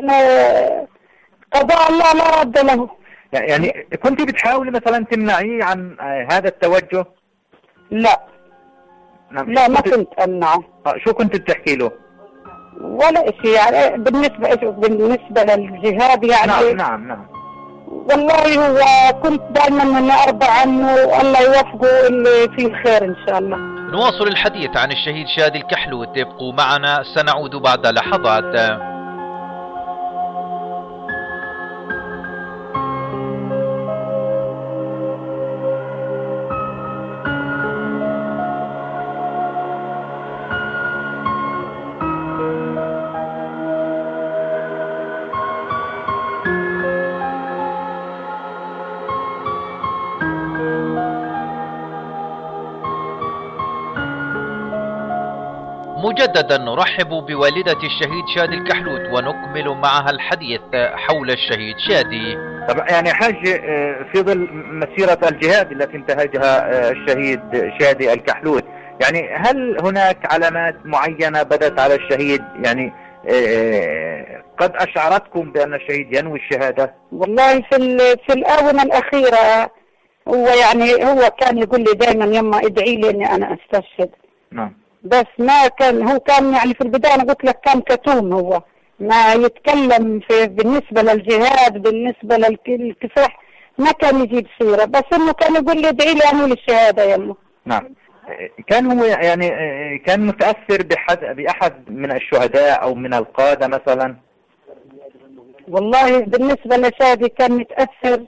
قضاء الله لا رد له. يعني كنت بتحاولي مثلا تمنعيه عن هذا التوجه؟ لا. نعم. لا ما كنت أمنعه. شو كنت بتحكي له؟ ولا شيء يعني بالنسبة للجهاد يعني. نعم. والله هو كنت دائما من أرضى عنه والله يوفقه اللي فيه الخير إن شاء الله. نواصل الحديث عن الشهيد شادي الكحلوت، ابقوا معنا سنعود بعد لحظات. مجددا نرحب بوالدة الشهيد شادي الكحلوت ونكمل معها الحديث حول الشهيد شادي. طبعا يعني حاج في ظل مسيرة الجهاد التي انتهجها الشهيد شادي الكحلوت، يعني هل هناك علامات معينة بدت على الشهيد يعني قد أشعرتكم بأن الشهيد ينوي الشهادة؟ والله في الآونة الأخيرة هو كان يقول لي دائما يما ادعي لي اني انا استشهد. نعم. بس ما كان هو كان يعني في البداية أنا قلت لك كان كتوم، هو ما يتكلم بالنسبة للجهاد بالنسبة للكفاح ما كان يجيب سيرة، بس إنه كان يقول لي ادعي لي أنول الشهادة يلا. نعم. كان هو يعني كان متأثر بأحد من الشهداء أو من القادة مثلا؟ والله بالنسبة لشادي كان متأثر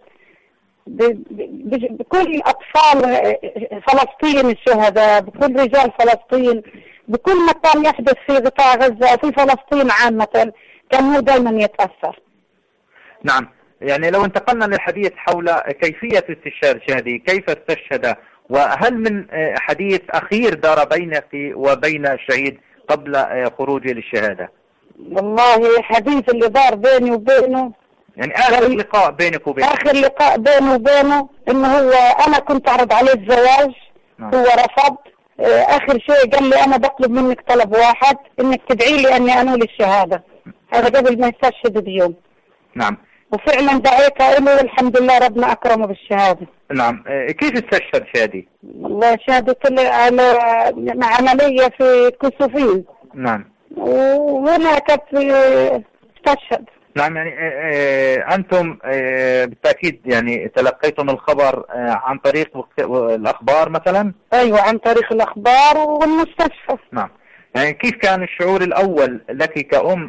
بكل أطفال فلسطين الشهداء، بكل رجال فلسطين، بكل مكان يحدث في قطاع غزة وفي فلسطين عامة كان هو دائما يتأثر. نعم. يعني لو انتقلنا للحديث حول كيفية استشهاد شادي، كيف استشهد، وهل من حديث أخير دار بينك وبين الشهيد قبل خروجه للشهادة؟ والله حديث اللي دار بيني وبينه يعني آخر لقاء بينك وبينه، آخر لقاء بينه وبينه إنه هو أنا كنت أعرض عليه الزواج. هو رفض. آخر شيء قال لي أنا بطلب منك طلب واحد، إنك تدعي لي أني أنول الشهادة. هذا قبل ما يستشهد بيوم. نعم. وفعلا دعيت له والحمد لله ربنا أكرمه بالشهادة. نعم. كيف استشهد شادي؟ والله شادي طلع على عملية في كسوفين. نعم. وهناك استشهد. نعم. يعني أنتم بالتأكيد يعني تلقيتم الخبر عن طريق الأخبار مثلا؟ أيوة عن طريق الأخبار والمستشفى. نعم. يعني كيف كان الشعور الأول لك كأم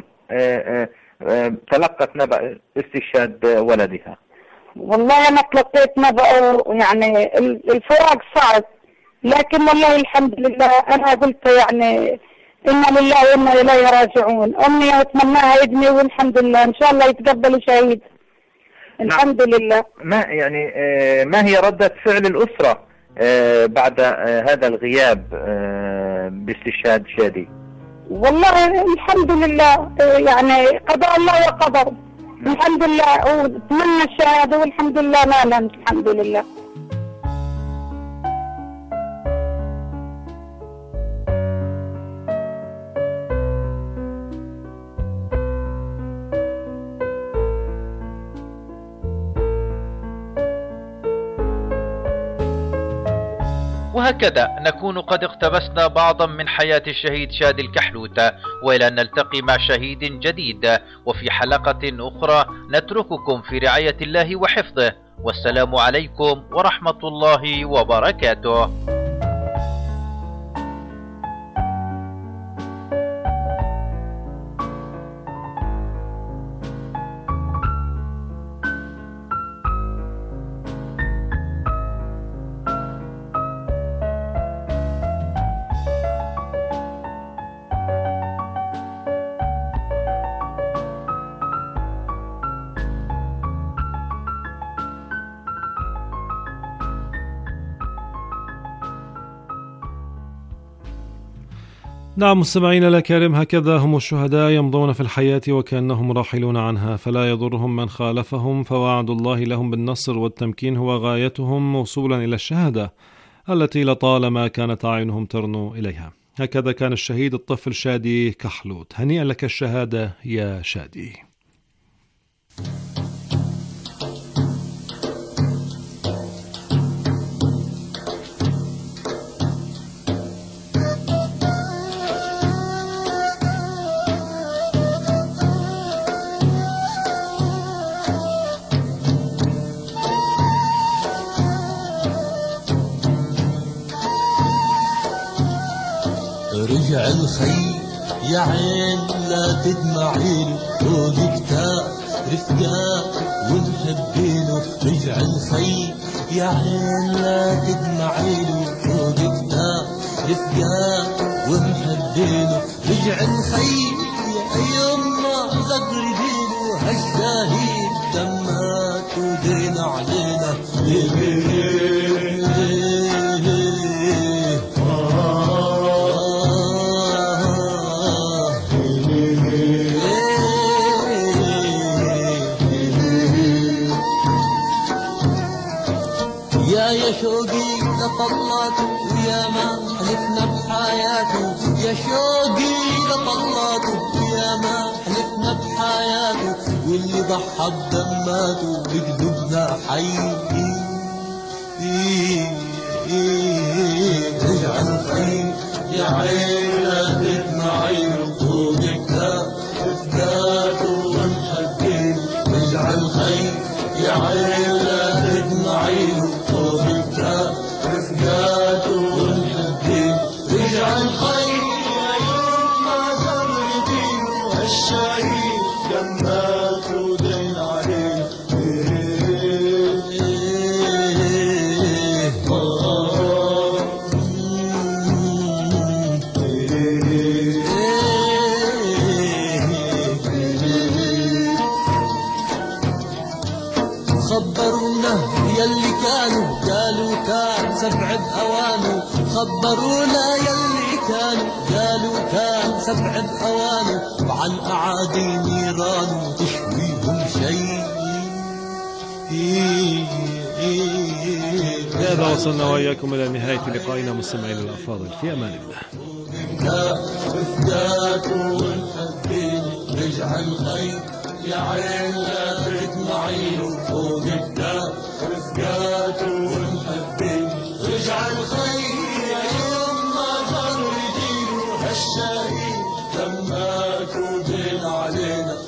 تلقت نبأ استشهاد ولدها؟ والله أنا تلقيت نبأ يعني الفراق صعب، لكن والله الحمد لله أنا قلت يعني إنا لله وإنا إليه راجعون. أمي أتمناها ابني والحمد لله إن شاء الله يتقبل شهيد. الحمد لله. ما هي ردة فعل الأسرة بعد هذا الغياب باستشهاد شادي؟ والله الحمد لله، يعني قضاء الله وقدر. الحمد لله، واتمنى الشهادة والحمد لله نالها الحمد لله. وهكذا نكون قد اقتبسنا بعضا من حياة الشهيد شادي الكحلوت، وإلى أن نلتقي مع شهيد جديد وفي حلقة أخرى نترككم في رعاية الله وحفظه، والسلام عليكم ورحمة الله وبركاته. نعم مستمعينا الكرام، هكذا هم الشهداء يمضون في الحياة وكأنهم راحلون عنها، فلا يضرهم من خالفهم، فوعد الله لهم بالنصر والتمكين هو غايتهم وصولا إلى الشهادة التي لطالما كانت أعينهم ترنو إليها. هكذا كان الشهيد الطفل شادي كحلوت. هنيئا لك الشهادة يا شادي. رجع الخي يا عين لا تدمعيله، فوق كتاب رفقاء ونحبينه. رجع الخي يا عين لا تدمعيله، فوق كتاب رفقاء ونحبينه. رجع الخي يا يما زغردينه، هالشهيد دمات ودين علينا. يا شوقي لطلاته ويا ما حلفنا بحياته، يا شوقي لطلاته ويا ما حلفنا بحياته، واللي ضحى بدماته بقلوبنا حي. رجع الخي يا عين لا تدمعيله، فوق كتاب رفقاته ونحبينه. رجع الخي يا عين لا تدمعيله، فوق كتاب رفقاته ونحبينه. رجع الخي يا يما زغردينه، هالشهيد دمات ودين علينا. خبرونا يلي كانوا قالوا كان سبع بأوانه، خبرونا يلي كانوا قالوا كان سبع بأوانه، وعن أعادي نيرانه تشويهم شيء. بهذا وصلنا وإياكم إلى نهاية لقائنا مستمعينا الأفاضل، في أمان الله. رجع الخي يا عين لا تدمعيله، فوق كتاب رفقاته ونحبينه. رجع الخي يا يما زغردينه، هالشهيد دمات ودين علينا.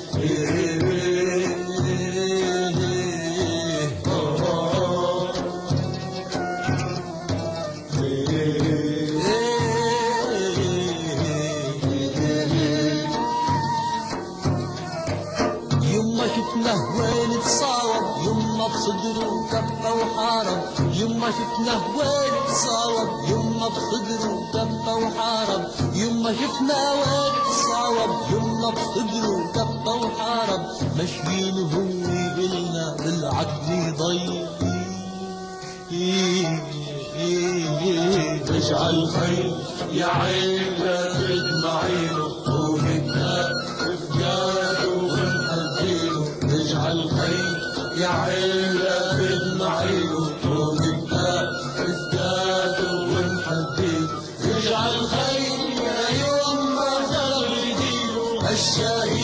يما شفنا وين تصاوب، يما بصدره كفة وحارب، شفنا وين صاوب يما بصدره كفى وحارب يما شفنا وين صاوب يما بصدره كفى وحارب ماشيين وهو يقلنا بالعقل ضيق اجعل خير يا عين لا تدمع عينه